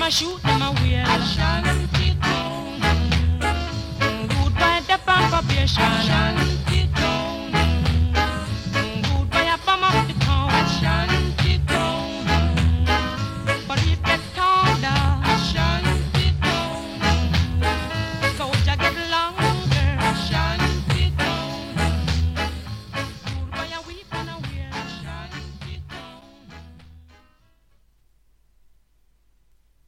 a shoot them away. Action. Good by the probation.